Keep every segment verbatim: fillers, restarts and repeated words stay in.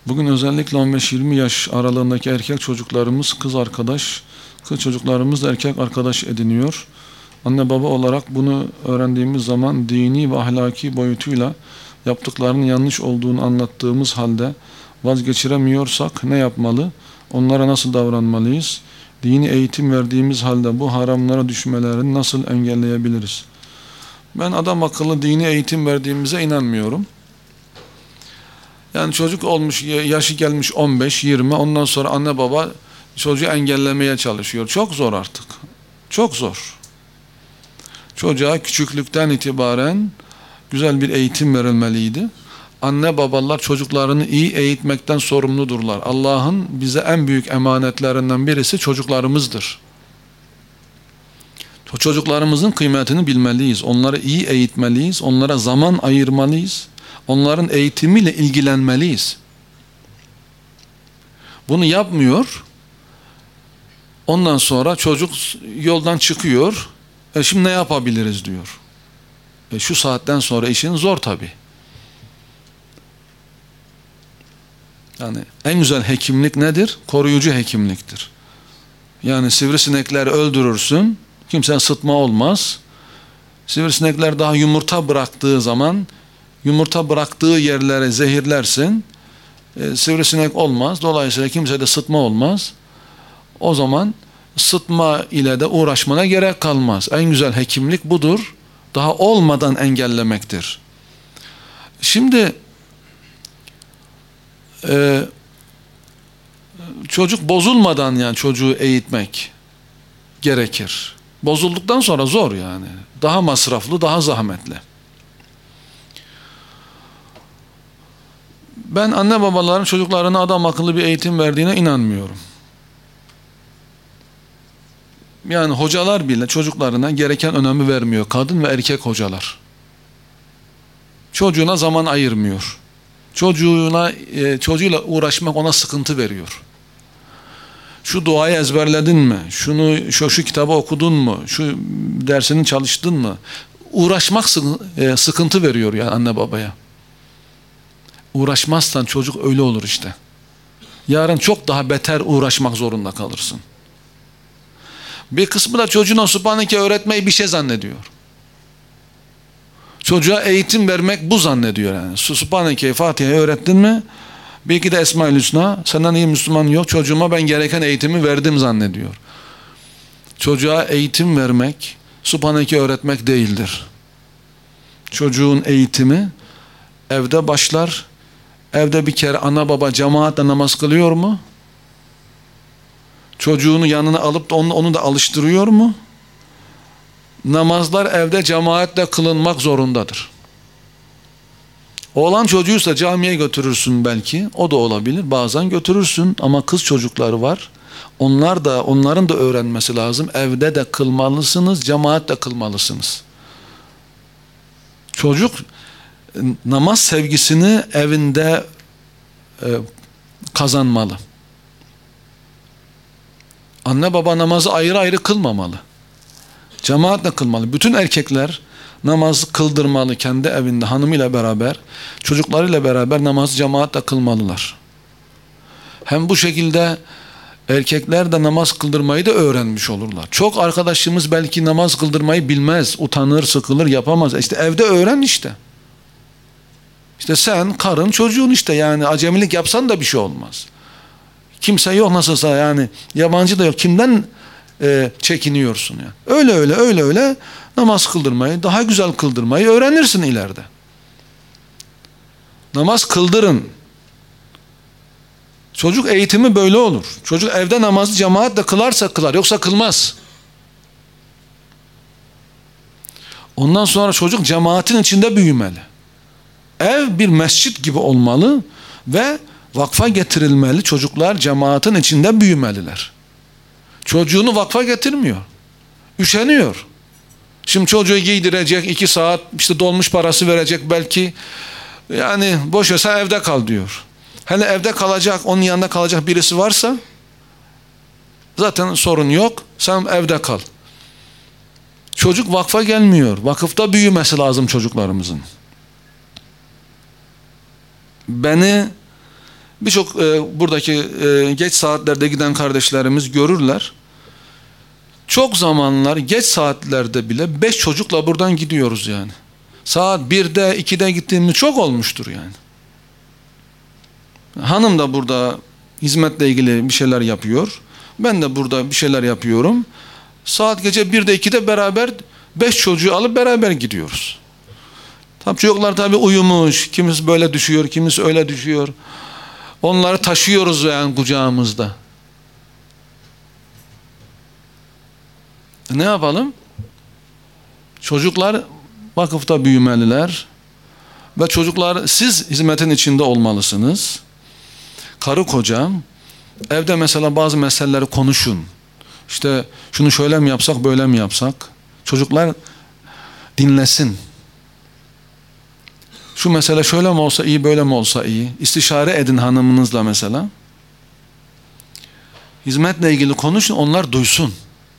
Bugün özellikle on beş yirmi yaş aralığındaki erkek çocuklarımız kız arkadaş, kız çocuklarımız da erkek arkadaş ediniyor. Anne baba olarak bunu öğrendiğimiz zaman dini ve ahlaki boyutuyla yaptıklarının yanlış olduğunu anlattığımız halde vazgeçiremiyorsak ne yapmalı? Onlara nasıl davranmalıyız? Dini eğitim verdiğimiz halde bu haramlara düşmelerini nasıl engelleyebiliriz? Ben adam akıllı dini eğitim verdiğimize inanmıyorum. Yani çocuk olmuş, yaşı gelmiş on beş yirmi, ondan sonra anne baba çocuğu engellemeye çalışıyor. Çok zor artık. Çok zor. Çocuğa küçüklükten itibaren güzel bir eğitim verilmeliydi. Anne babalar çocuklarını iyi eğitmekten sorumludurlar. Allah'ın bize en büyük emanetlerinden birisi çocuklarımızdır. Çocuklarımızın kıymetini bilmeliyiz. Onları iyi eğitmeliyiz. Onlara zaman ayırmalıyız. Onların eğitimiyle ilgilenmeliyiz. Bunu yapmıyor. Ondan sonra çocuk yoldan çıkıyor. E şimdi ne yapabiliriz diyor. E şu saatten sonra işin zor tabii. Yani en güzel hekimlik nedir? Koruyucu hekimliktir. Yani sivrisinekleri öldürürsün, kimseye sıtma olmaz. Sivrisinekler daha yumurta bıraktığı zaman, yumurta bıraktığı yerlere zehirlersin, e, sivrisinek olmaz. Dolayısıyla kimsede sıtma olmaz. O zaman sıtma ile de uğraşmana gerek kalmaz. En güzel hekimlik budur. Daha olmadan engellemektir. Şimdi e, çocuk bozulmadan yani çocuğu eğitmek gerekir. Bozulduktan sonra zor yani. Daha masraflı, daha zahmetli. Ben anne babaların çocuklarına adam akıllı bir eğitim verdiğine inanmıyorum. Yani hocalar bile çocuklarına gereken önemi vermiyor. Kadın ve erkek hocalar. Çocuğuna zaman ayırmıyor. Çocuğuna, e, çocuğuyla uğraşmak ona sıkıntı veriyor. Şu duayı ezberledin mi? Şunu, şu, şu kitabı okudun mu? Şu dersini çalıştın mı? Uğraşmak e, sıkıntı veriyor yani anne babaya. Uğraşmazsan çocuk öyle olur işte. Yarın çok daha beter uğraşmak zorunda kalırsın. Bir kısmı da çocuğuna Sübhaneke öğretmeyi bir şey zannediyor. Çocuğa eğitim vermek bu zannediyor yani. Sübhaneke'yi, Fatiha'yı öğrettin mi? Bir iki de Esma-ül Hüsna. Senden iyi Müslüman yok. Çocuğuma ben gereken eğitimi verdim zannediyor. Çocuğa eğitim vermek, Sübhaneke öğretmek değildir. Çocuğun eğitimi evde başlar. Evde bir kere ana baba cemaatle namaz kılıyor mu? Çocuğunu yanına alıp da onu, onu da alıştırıyor mu? Namazlar evde cemaatle kılınmak zorundadır. Oğlan çocuğuysa camiye götürürsün belki. O da olabilir. Bazen götürürsün ama kız çocukları var. Onlar da, onların da öğrenmesi lazım. Evde de kılmalısınız, cemaatle kılmalısınız. Çocuk namaz sevgisini evinde e, kazanmalı. Anne baba namazı ayrı ayrı kılmamalı. Cemaatle kılmalı. Bütün erkekler namazı kıldırmalı kendi evinde hanımıyla beraber, çocuklarıyla beraber namazı cemaatle kılmalılar. Hem bu şekilde erkekler de namaz kıldırmayı da öğrenmiş olurlar. Çok arkadaşımız belki namaz kıldırmayı bilmez, utanır, sıkılır, yapamaz. İşte evde öğren işte. İşte sen, karın, çocuğun işte yani acemilik yapsan da bir şey olmaz. Kimse yok nasılsa yani yabancı da yok. Kimden e, çekiniyorsun ya? Yani? Öyle öyle öyle öyle namaz kıldırmayı, daha güzel kıldırmayı öğrenirsin ileride. Namaz kıldırın. Çocuk eğitimi böyle olur. Çocuk evde namazı cemaatle kılarsa kılar, yoksa kılmaz. Ondan sonra çocuk cemaatin içinde büyümeli. Ev bir mescit gibi olmalı ve vakfa getirilmeli. Çocuklar cemaatin içinde büyümeliler. Çocuğunu vakfa getirmiyor. Üşeniyor. Şimdi çocuğu giydirecek, iki saat işte dolmuş parası verecek belki. Yani boş ver sen evde kal diyor. Hele evde kalacak, onun yanında kalacak birisi varsa zaten sorun yok. Sen evde kal. Çocuk vakfa gelmiyor. Vakıfta büyümesi lazım çocuklarımızın. Beni Birçok e, buradaki e, geç saatlerde giden kardeşlerimiz görürler. Çok zamanlar geç saatlerde bile beş çocukla buradan gidiyoruz yani. Saat birde ikide gittiğimiz çok olmuştur yani. Hanım da burada hizmetle ilgili bir şeyler yapıyor. Ben de burada bir şeyler yapıyorum. Saat gece birde ikide beraber beş çocuğu alıp beraber gidiyoruz. Tabii çocuklar tabii uyumuş. Kimisi böyle düşüyor, kimisi öyle düşüyor. Onları taşıyoruz yani kucağımızda. Ne yapalım? Çocuklar vakıfta büyümeliler. Ve çocuklar, siz hizmetin içinde olmalısınız. Karı koca evde mesela bazı meseleleri konuşun. İşte şunu şöyle mi yapsak, böyle mi yapsak? Çocuklar dinlesin. Şu mesele şöyle mi olsa iyi, böyle mi olsa iyi? İstişare edin hanımınızla mesela. Hizmetle ilgili konuşun, onlar duysun.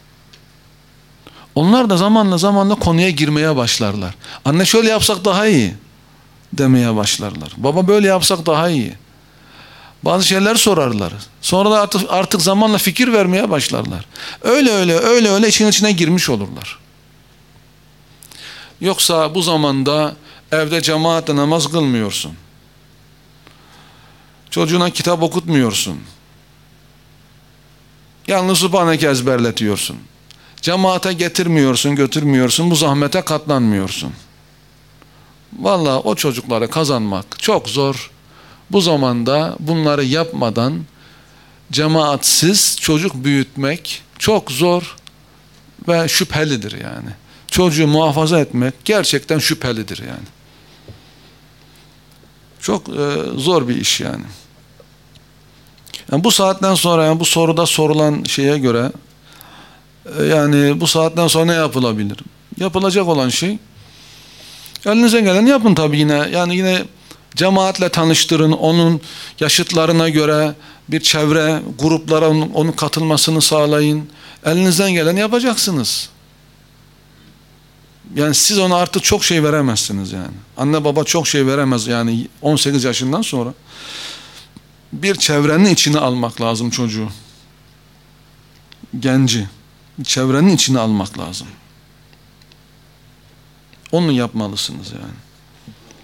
Onlar da zamanla zamanla konuya girmeye başlarlar. Anne şöyle yapsak daha iyi demeye başlarlar. Baba böyle yapsak daha iyi. Bazı şeyler sorarlar. Sonra da artık, artık zamanla fikir vermeye başlarlar. Öyle öyle öyle öyle işin içine girmiş olurlar. Yoksa bu zamanda evde cemaatle namaz kılmıyorsun. Çocuğuna kitap okutmuyorsun. Yalnız Sübhaneke ezberletiyorsun. Cemaate getirmiyorsun, götürmüyorsun. Bu zahmete katlanmıyorsun. Vallahi o çocukları kazanmak çok zor. Bu zamanda bunları yapmadan cemaatsiz çocuk büyütmek çok zor ve şüphelidir yani. Çocuğu muhafaza etmek gerçekten şüphelidir yani. Çok e, zor bir iş yani. Yani bu saatten sonra, yani bu soruda sorulan şeye göre e, yani bu saatten sonra ne yapılabilir? Yapılacak olan şey, elinize geleni yapın tabii yine. Yani yine cemaatle tanıştırın, onun yaşıtlarına göre bir çevre, gruplara onun, onun katılmasını sağlayın. Elinizden geleni yapacaksınız. Yani siz ona artık çok şey veremezsiniz yani. Anne baba çok şey veremez yani on sekiz yaşından sonra. Bir çevrenin içine almak lazım çocuğu. Genci. Çevrenin içine almak lazım. Onu yapmalısınız yani.